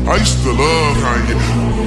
I used to love Kanye.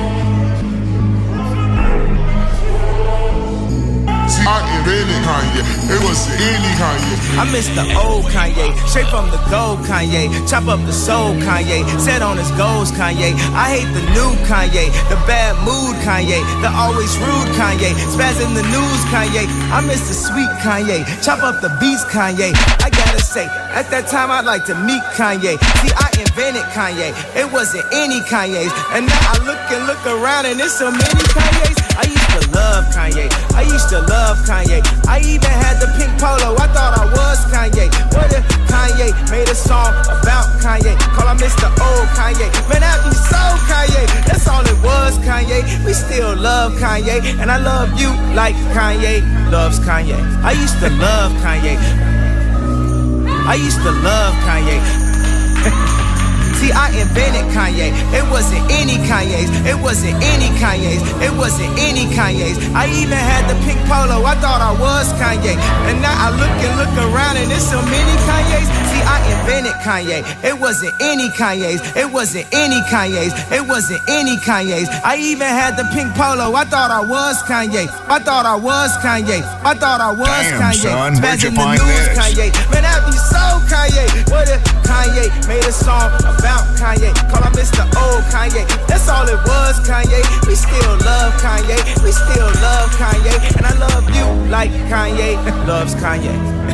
See, I invented Kanye. It wasn't any Kanye. I miss the old Kanye, straight from the gold Kanye. Chop up the soul Kanye, set on his goals Kanye. I hate the new Kanye, the bad mood Kanye, the always rude Kanye, spaz in the news Kanye. I miss the sweet Kanye, chop up the beats Kanye. I gotta say, at that time I'd like to meet Kanye. See, I invented Kanye, it wasn't any Kanye's. And now I look around and there's so many Kanye's. I used to love Kanye, I used to love Kanye. I even had the pink polo, I thought I was Kanye. What if Kanye made a song about Kanye? Call him Mr. Old Kanye. Man, that be so Kanye, that's all it was Kanye. We still love Kanye, and I love you like Kanye loves Kanye. I used to love Kanye, I used to love Kanye. See, I invented Kanye. It wasn't any Kanye's. It wasn't any Kanye's. It wasn't any Kanye's. I even had the pink polo. I thought I was Kanye. And now I look around and there's so many Kanye's. See, I invented Kanye. It wasn't any Kanye's. It wasn't any Kanye's. It wasn't any Kanye's. I even had the pink polo. I thought I was Kanye. I thought I was Kanye. I thought I was Damn, Kanye. son, where'd you Imagine the find news this? Kanye. Man, that be so Kanye. What if Kanye made a song about Kanye? Call him Mr. Old Kanye. That's all it was, Kanye. We still love Kanye. We still love Kanye. And I love you like Kanye loves Kanye.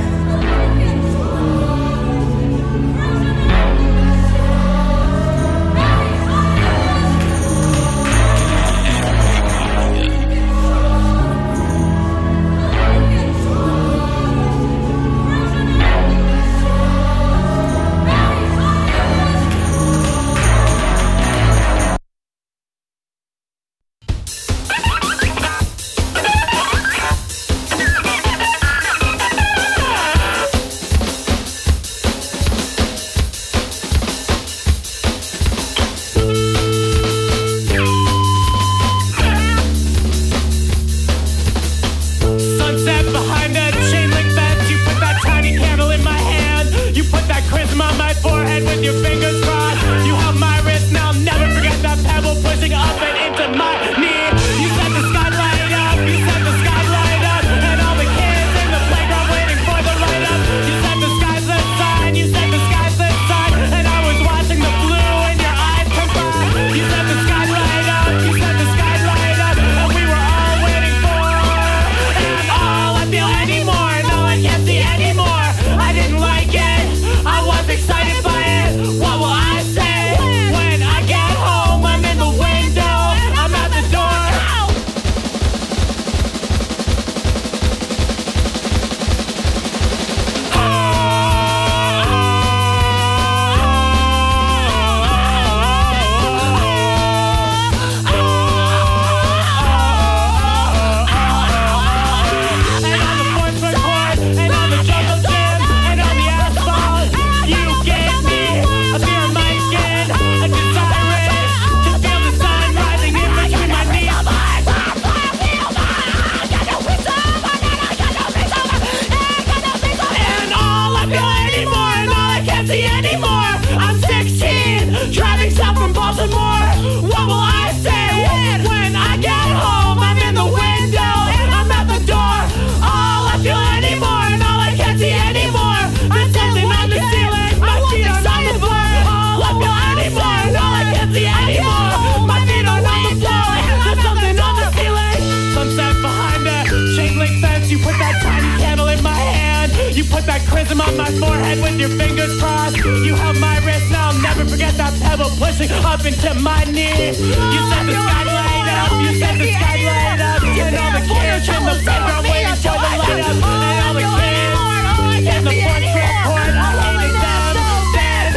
On my forehead with your fingers crossed. You held my wrist, now I'll never forget that pebble pushing up into my knee. You said the sky light up, you said the sky light up. And all the kids in the playground waiting for the light up. And all the kids in the portrait court, I hated them dead,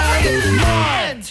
diamond.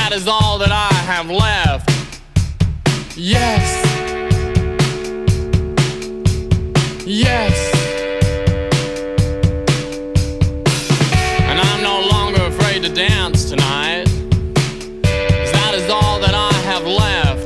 that is all that I have left. Yes. Yes. And I'm no longer afraid to dance tonight, 'cause that is all that I have left.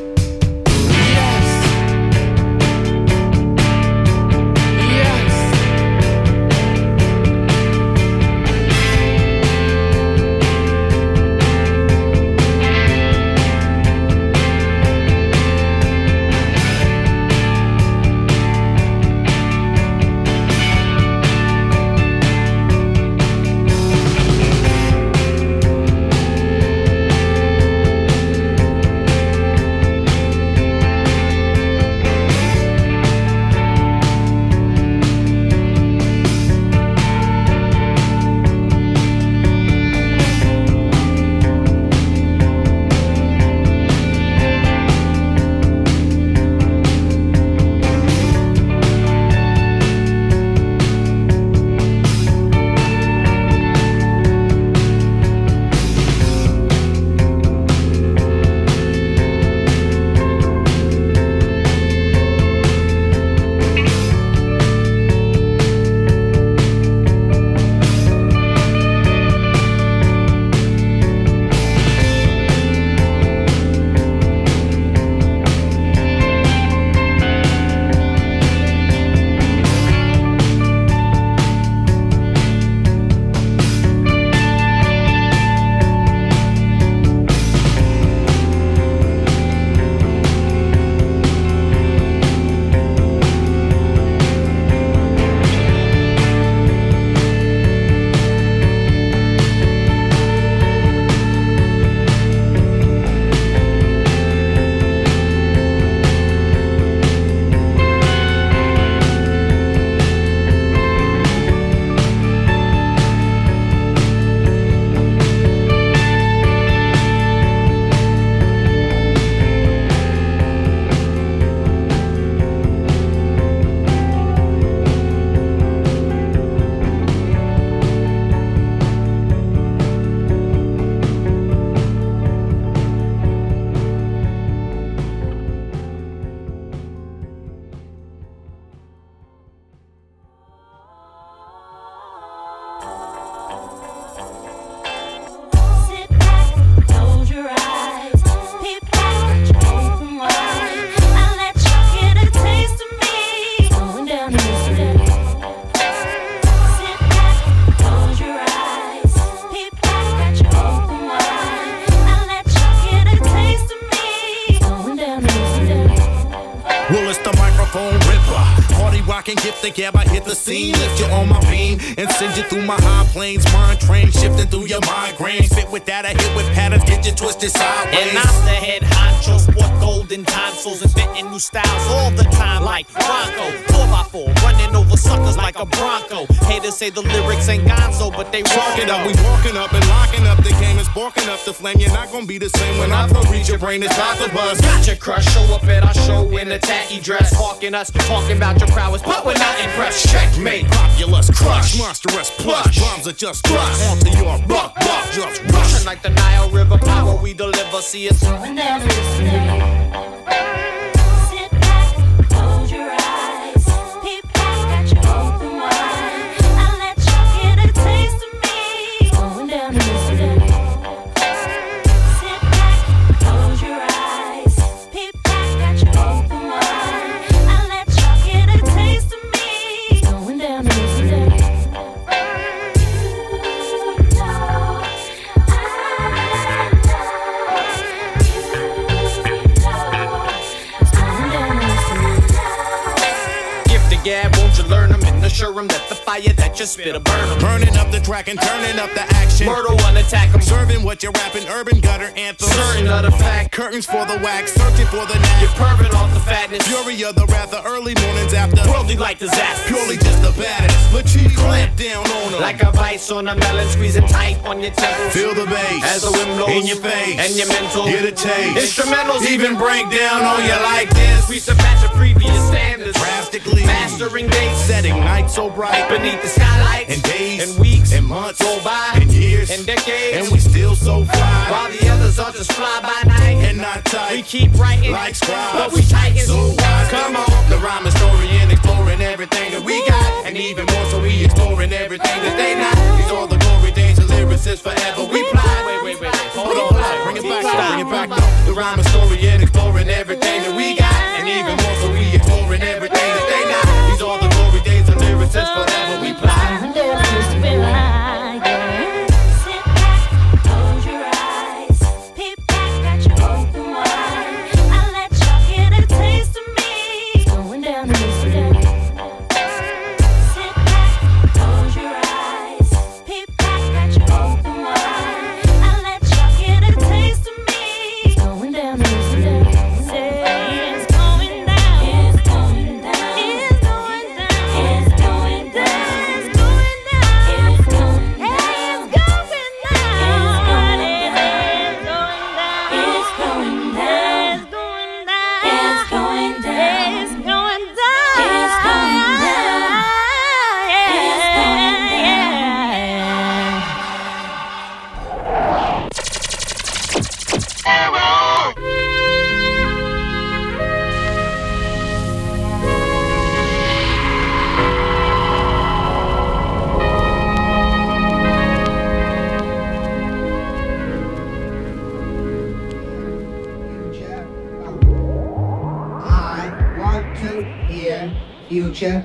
Gab, I hit the scene, lift you on my beam and send you through my high planes, mind train shifting through your migraine. Fit with that, I hit with patterns, get you twisted sideways. And I'm the head honcho, sport golden tonsils, inventing new styles all the time like Bronco. 4x4, running over suckers like a Bronco. Haters say the lyrics ain't gonzo, but they rock it up. We walking up and locking up, the game is barking up the flame. You're not gonna be the same when I reach your brain, it's about to buzz. Got your crush, show up at our show in a tacky dress, hawking us, talking about your prowess, but we're not impressed. Checkmate, populous crush, monstrous plush, bombs are just thrust onto your buck, just rush. Like the Nile River, power we deliver, see us going down to this day. Sit back, close your eyes, peep back at your open wide. I'll let you get a taste of me, going down to this day. Sit back, close your eyes, peep back at your open wide. I'll let you get a taste of me, going down to this day. Gab, won't you learn them and assure them that the fire that you spit will burn them. Burning up the track and turning up the action. Murder one, attack them. Serving what you're rapping, urban gutter anthems. Certain of the fact. Curtains for the wax, searching for the knack. You're perving off the fatness. Fury of the wrath, the early mornings after. Worldly like disaster. Purely just the baddest. Let you clamp down on them. Like a vice on a melon, squeezing tight on your temples. Feel the bass. As the wind blows in your face. And your mental. Get a taste. Instrumentals even break down on you like this. We surpass your previous standards. Drastic exactly. Mastering dates, setting nights so bright beneath the skylights. And days, and weeks, and months go by, and years, and decades, and we still so fly. While the others are just fly by night and not tight. We keep writing like scribes, but we tighten. So wise, come on, the rhyme historian exploring everything that we got, and even more so we exploring everything that they not. These are the glory days of lyricists forever. We fly. Wait, hold on, bring it back, The rhyme historian exploring everything that we got, and even more so we exploring everything that they not. These are the glory days of lyricists forever. We fly. Sit back, close your eyes, peep back at your open wide. I let y'all get a taste of me. It's going down in this day. Sit back, close your eyes, peep back at your open wide. I let y'all get a taste of me. It's going down in this day. Say it's going down. It's going down. It's going down. It's going down. It's going down. It's going down. It's going down. It's going down. It's going down. It's going down. It's going down. It's going down. It's going down. It's going down. I want to hear Future.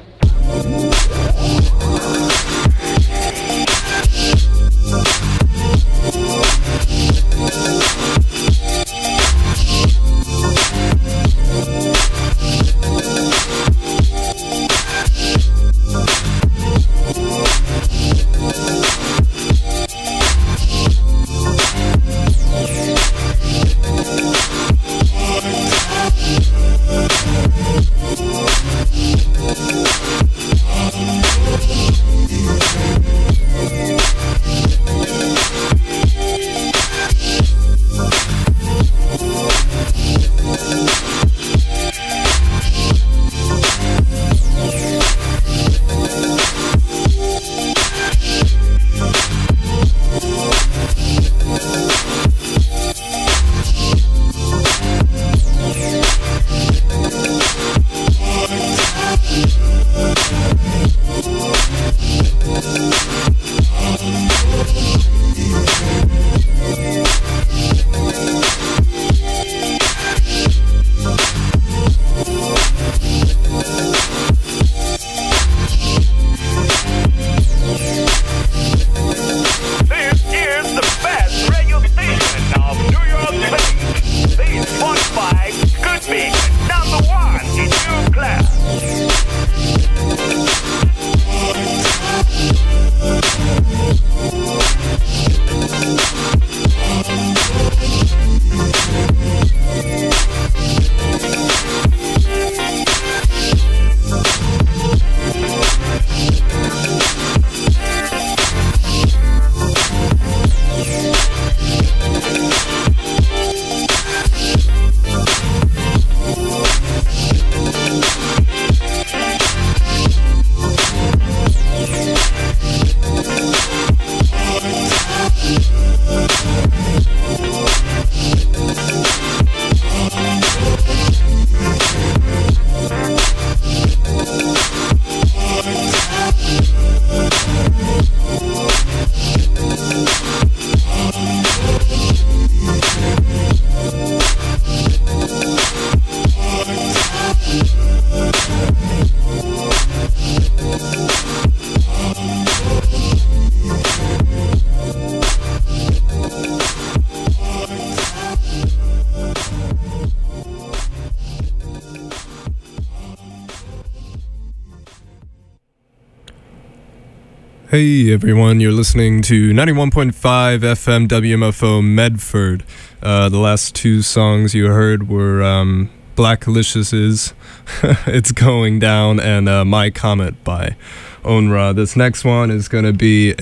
Hey everyone, you're listening to 91.5 FM WMFO Medford. The last two songs you heard were Black Alicious' It's Going Down and My Comet by Onra. This next one is going to be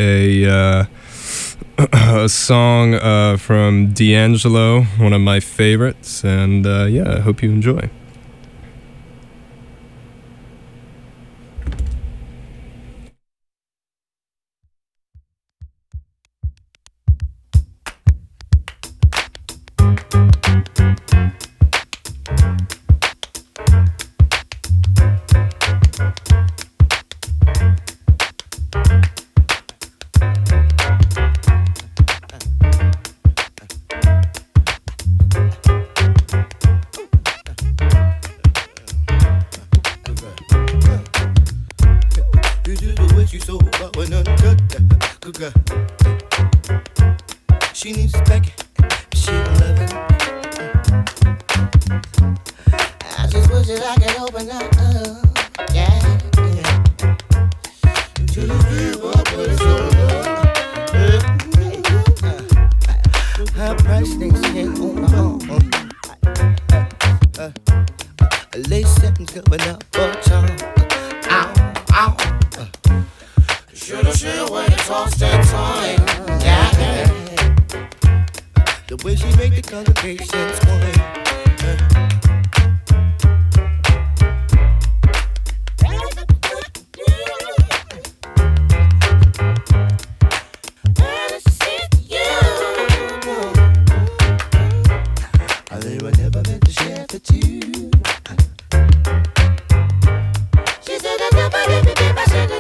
a song from D'Angelo, one of my favorites, and yeah, I hope you enjoy. you loving. I just wish that I could open up, yeah. To give up what it's all about. Her price things ain't on the home. Lace settings coming up for time. Ow, ow. Shoulda, when you tossed that time. Yeah. The way she make the congregation sway. They were never meant to share for two. She said that nobody could be my sugar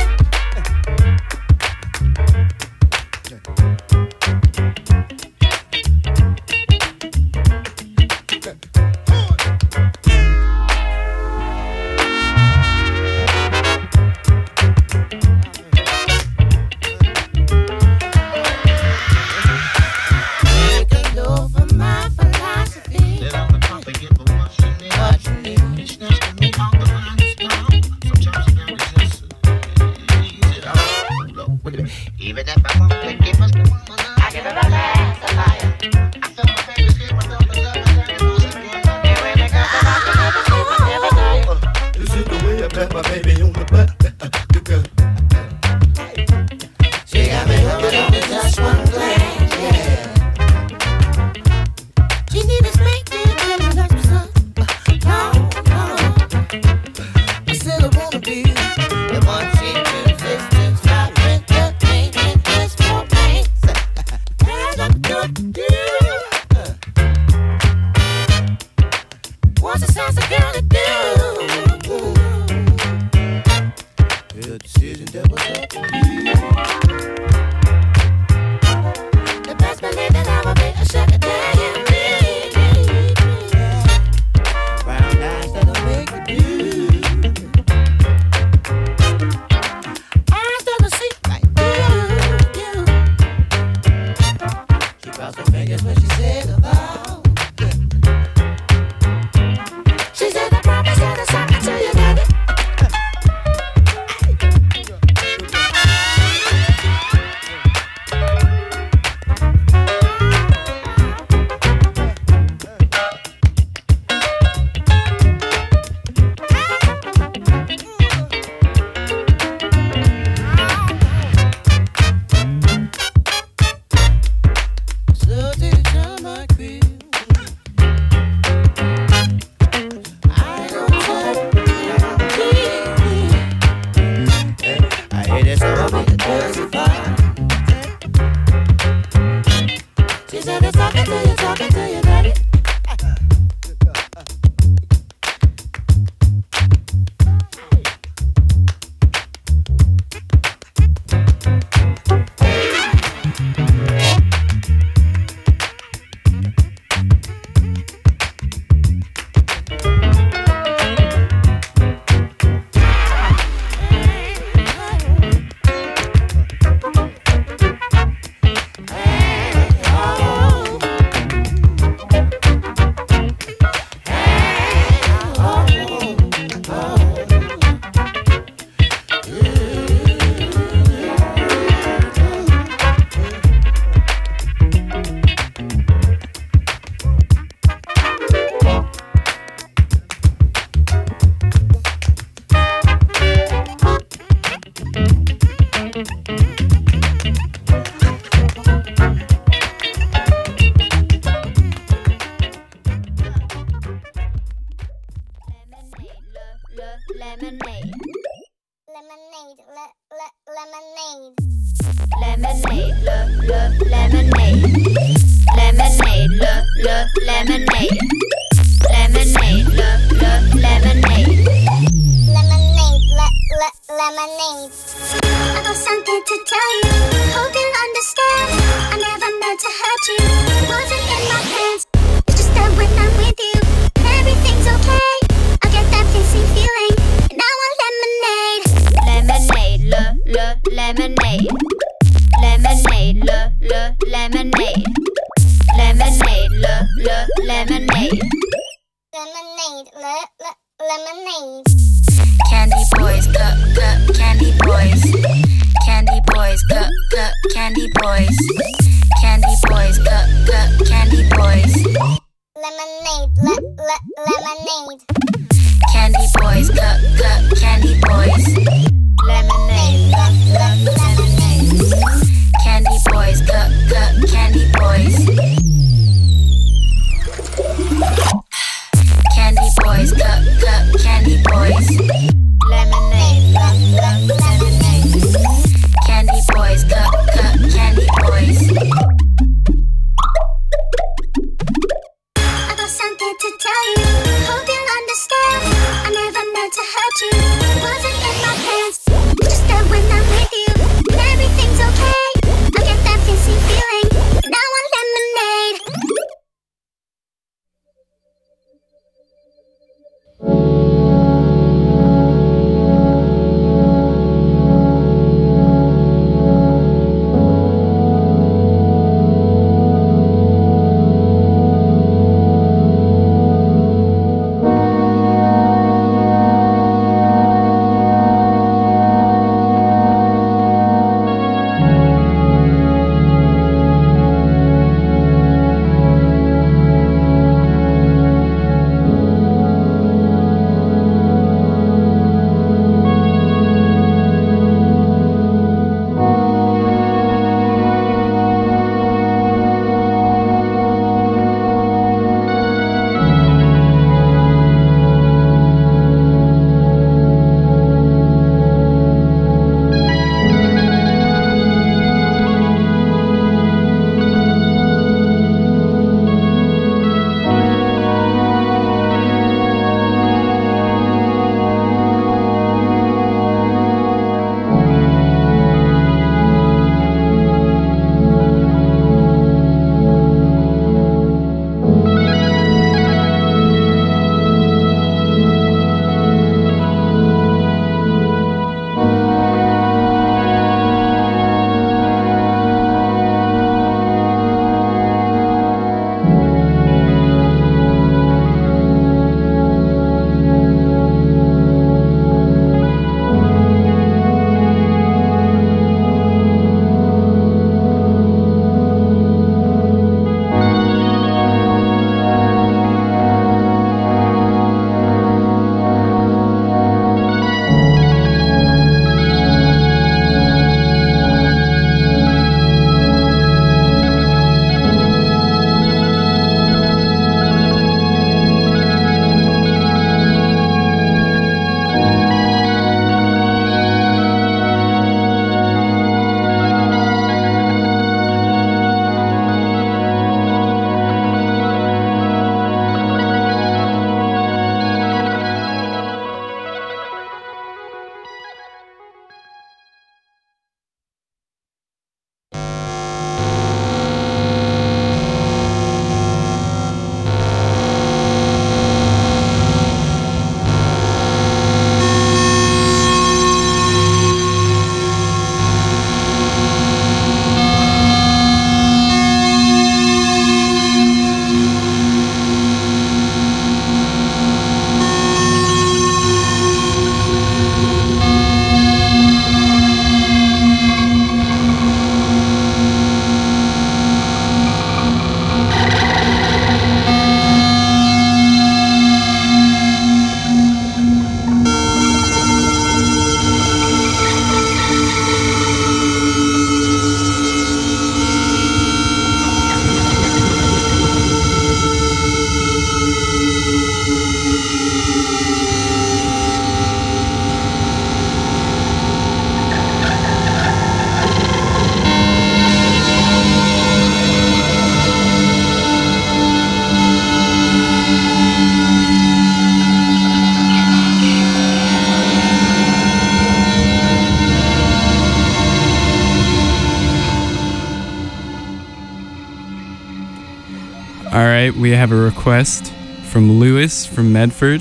Even if I won't give us the woman, I give her a glass of fire. I feel my baby skin, my love, my love, my love, This is the way I pat my baby on the butt. She got me hooked on with just one glance, yeah. She need to speak to you and relax my son. No. I still wanna be the one she chooses to stop with the pain and this for pain. And I'm good to you. What's the sense of girl to do? The decision that was up to you. The best believe that I will be a sugar daddy. Brown eyes that'll make you do. Eyes that'll see like you. She crossed her fingers when she said about. She said the promise that it's something to you, daddy. So did you tell my crib? I don't touch I hear this all over the testify. She said it's talking to you, daddy. Lemonade. Lemonade. Lemonade. Lemonade, lemonade. Lemonade, lemonade. Lemonade, lemonade. Lemonade. I got something to tell you. Hope you'll understand. I never meant to hurt you. It wasn't in my plans. It's just that when I'm with you, everything's okay. I get that kissy feeling, and I want lemonade. Lemonade, lemonade. Lemonade, lemonade. Lemonade. lemonade. Lemonade, lemonade. Candy boys, cup, candy boys. Candy boys, cup, candy boys. Candy boys, cup, candy boys. Lemonade, lemonade. Candy boys, cup, candy boys. Lemonade, lemonade. Candy boys, cup, candy boys. Candy boys, cup, candy boys. Lemonade, lemonade. Candy boys, cup, candy boys. I got something to tell you. Hope you'll understand. I never meant to hurt you. Wasn't in my plans. Just that when I'm with you, everything's okay. I get that kissing feeling. And I want lemonade. All right, we have a request from Lewis from Medford.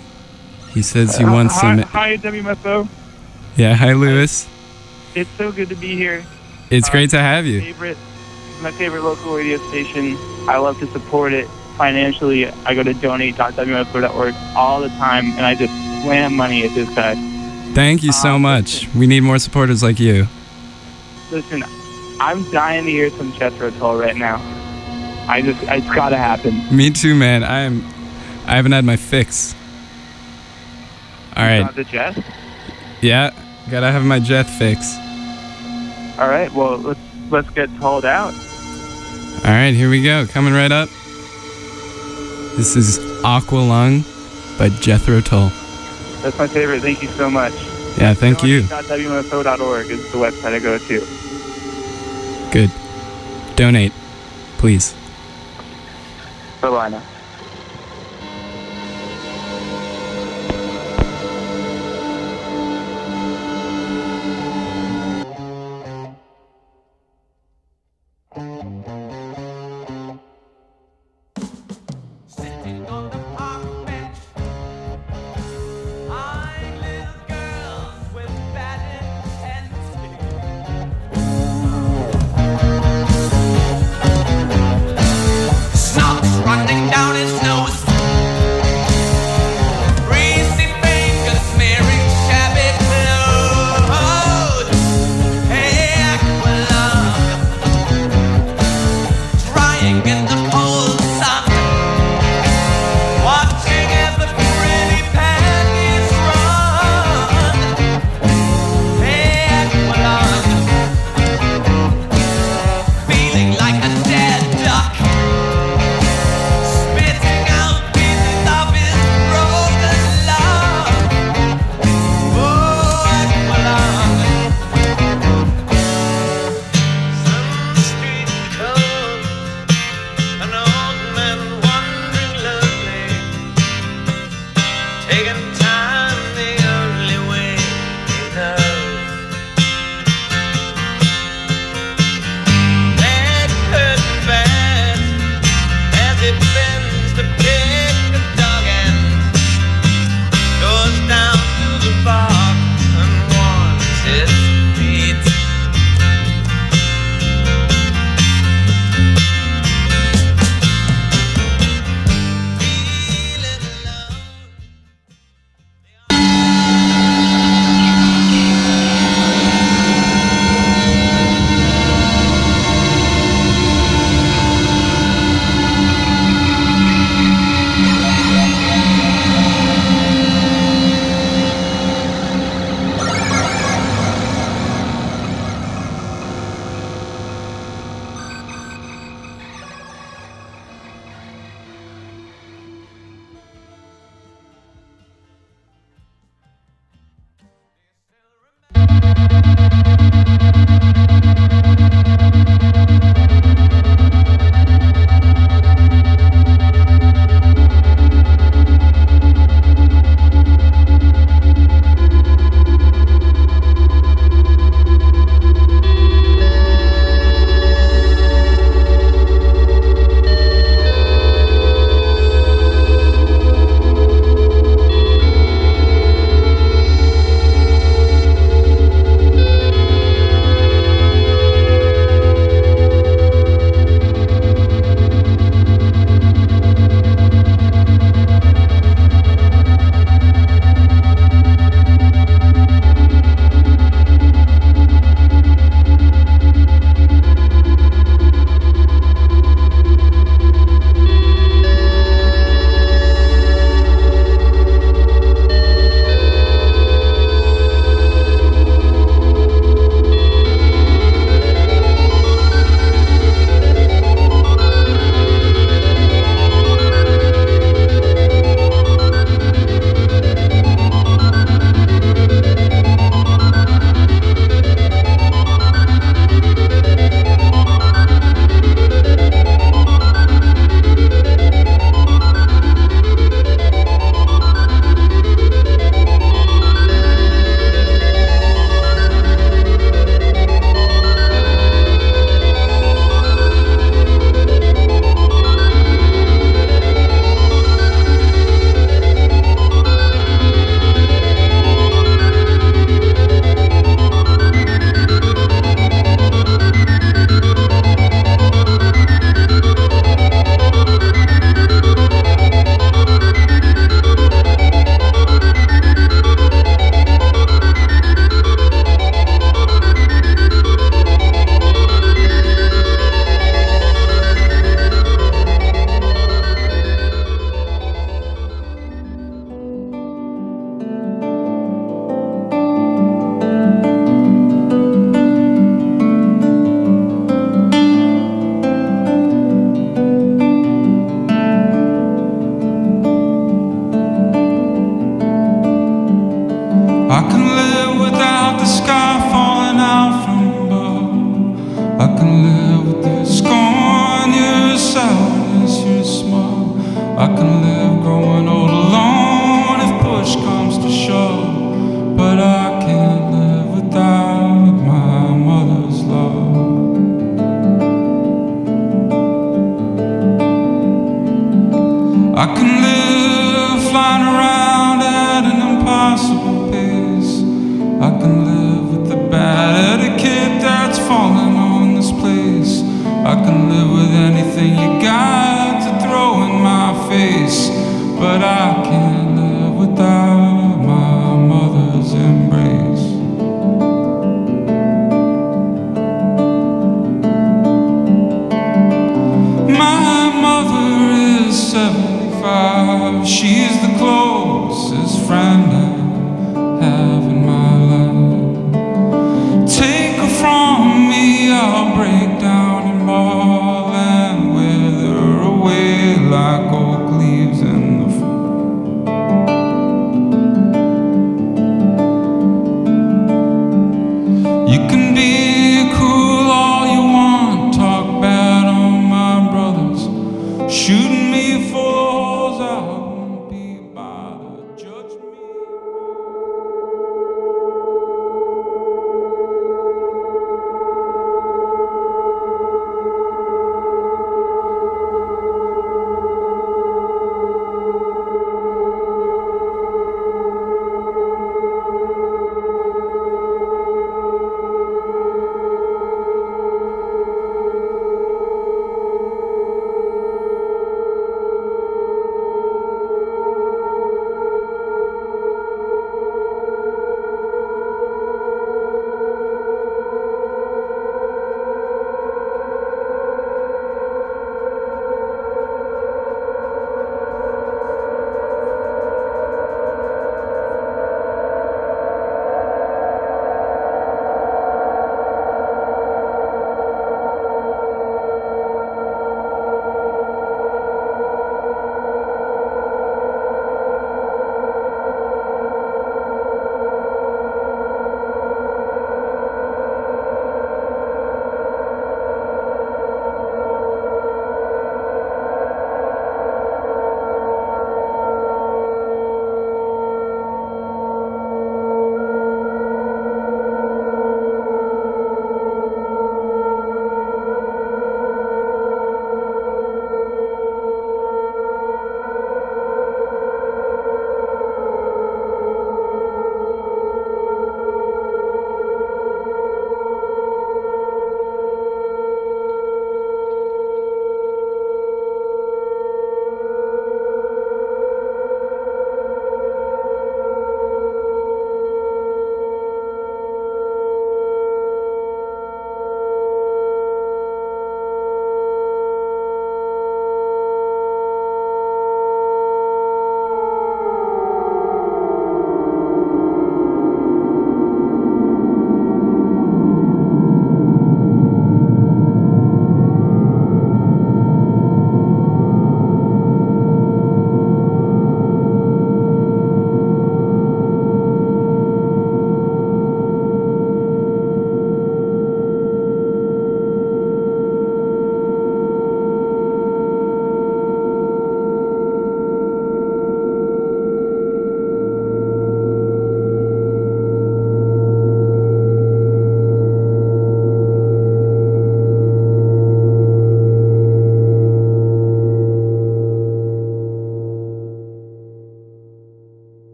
He says he wants some... Hi, WMFO. Yeah, hi, Lewis. It's so good to be here. It's great to have you. My favorite local radio station. I love to support it financially. I go to donate.wmfo.org all the time, and I just slam money at this guy. Thank you so much. We need more supporters like you. Listen, I'm dying to hear some Jethro Tull right now. It's gotta happen. Me too, man. I haven't had my fix. All right. Got the Jeth? Yeah, gotta have my Jeth fix. All right, well, let's get tolled out. All right, here we go. Coming right up. This is Aqualung by Jethro Tull. That's my favorite. Thank you so much. Yeah, thank you. Donate.wmfo.org is the website I go to. Good. Donate, please. Bye-bye now. Running down his nose. Greasy fingers smearing shabby clothes. Hey, Aqualung, drying in the cold sun, watching as the pretty panties run. Hey, Aqualung, feeling like a dead duck. I can live growing old alone if push comes to shove, but I can't live without my mother's love. I can live flying around at an impossible pace. I can live with the bad etiquette that's fallen on this place. I can live with anything you got to throw in my face, but I can't live without my mother's embrace. My mother is 75. She's the closest friend I have in my life. Take her from me, I'll break down and bawl and wither away like oak leaves in the fall. You can be cruel all you want, talk bad on my brothers, shooting me full of holes, I won't be bothered. Judge me.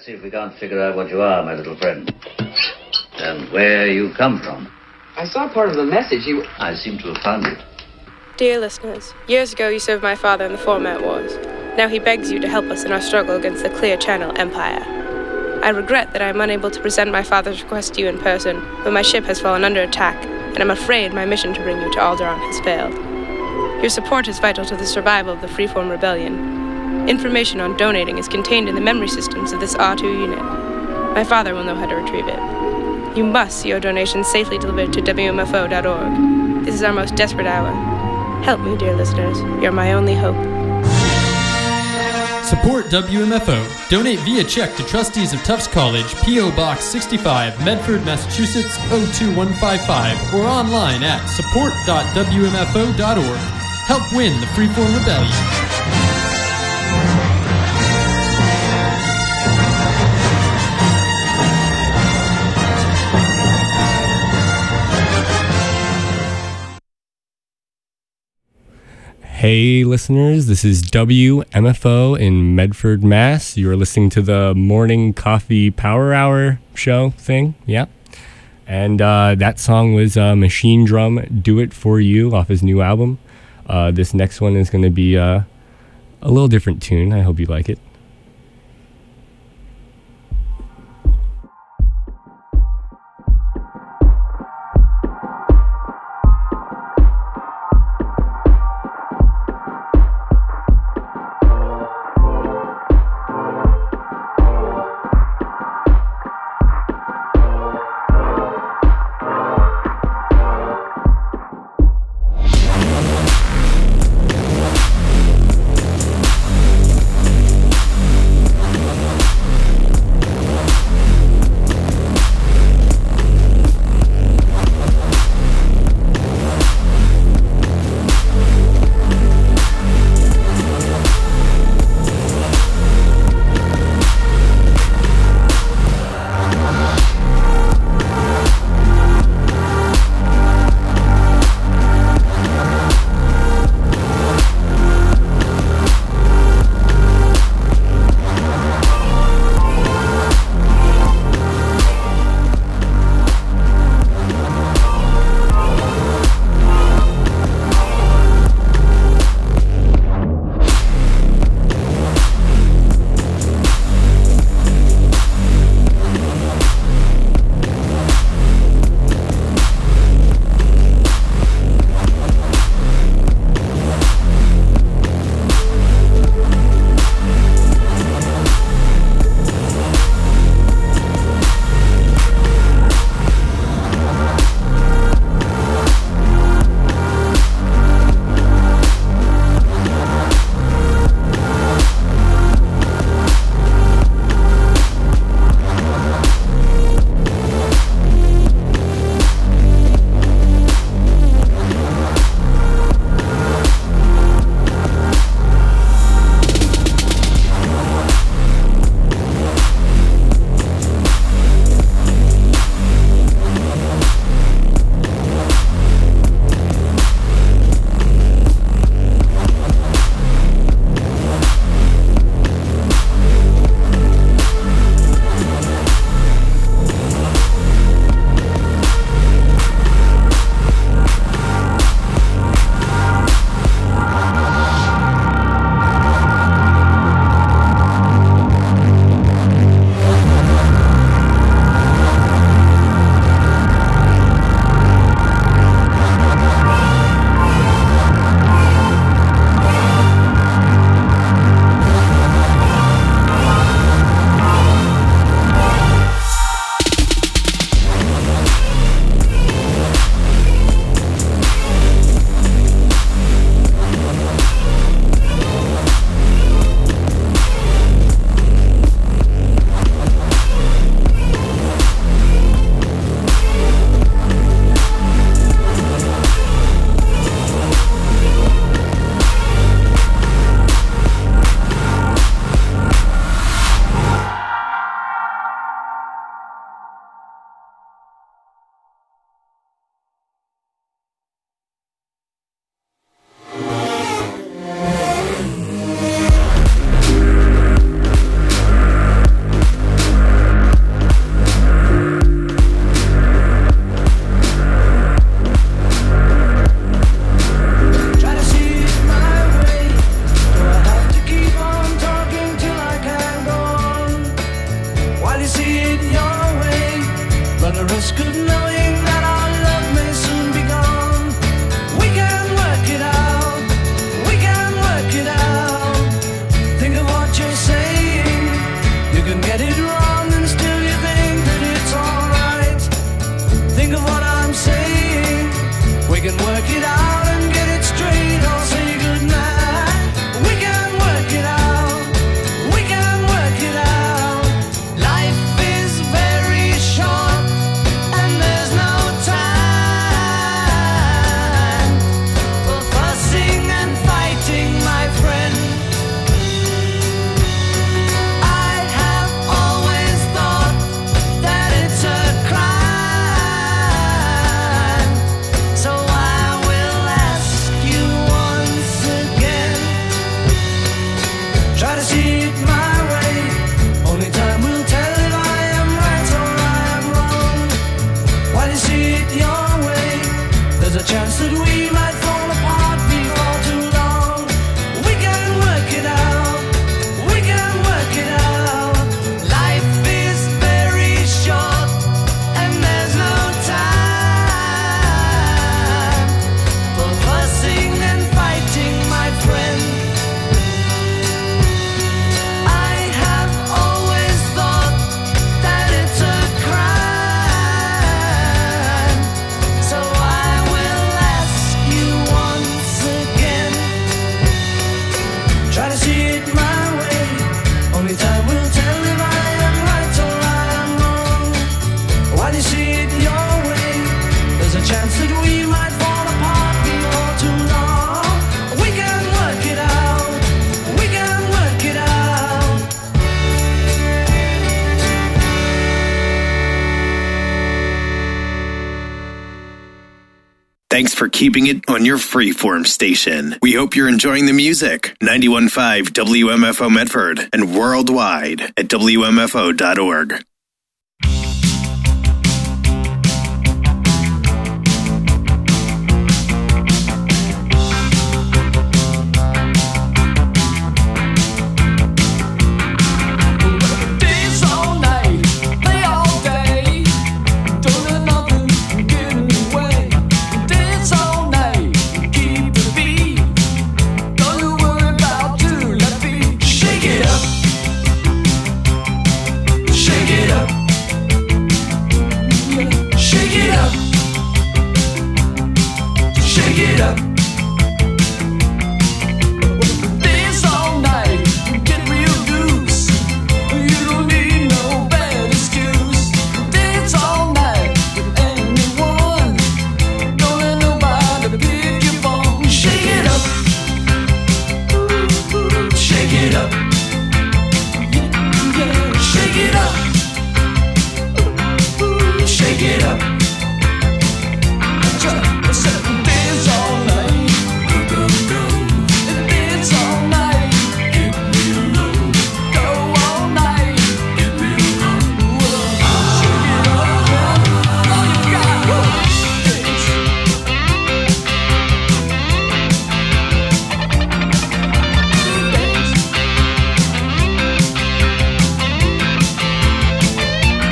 Let's see if we can't figure out what you are, my little friend. And where you come from. I saw part of the message. I seem to have found it. Dear listeners, years ago you served my father in the Format Wars. Now he begs you to help us in our struggle against the Clear Channel Empire. I regret that I am unable to present my father's request to you in person, but my ship has fallen under attack, and I'm afraid my mission to bring you to Alderaan has failed. Your support is vital to the survival of the Freeform Rebellion. Information on donating is contained in the memory systems of this R2 unit. My father will know how to retrieve it. You must see your donations safely delivered to WMFO.org. This is our most desperate hour. Help me, dear listeners. You're my only hope. Support WMFO. Donate via check to Trustees of Tufts College, P.O. Box 65, Medford, Massachusetts 02155, or online at support.wmfo.org. Help win the Freeform Rebellion. Hey listeners, this is WMFO in Medford, Mass. You're listening to the Morning Coffee Power Hour show thing, yeah. And that song was Machine Drum, Do It For You, off his new album. This next one is going to be a little different tune. I hope you like it. do you see it your way? Run the risk of knowing that our love may soon be gone. We can work it out. We can work it out. Think of what you're saying. You can get it wrong and still you think that it's alright. Think of what I'm saying. We can work it out and get it straight. I'll say goodnight. We can work it out. We can work it out. Life is very short and there's no time for fussing and fighting, my friend. I have always thought that it's a crime, so I will ask you once again. Try to see it my way. Only time will tell if I am right or I am wrong. Why do you see it your way? There's a chance that we might fall apart before too long. We can work it out. We can work it out. Life is very short and there's no time for fussing and fighting, my friend. I have always thought that it's a crime, so I will ask you once again. Try to see it my way. Only time will tell if I am right or I am wrong. Why do you see it your way? There's a chance that we might fall apart before too long. We can work it out. We can work it out. Thanks for keeping it on your freeform station. We hope you're enjoying the music. 91.5 WMFO Medford and worldwide at WMFO.org.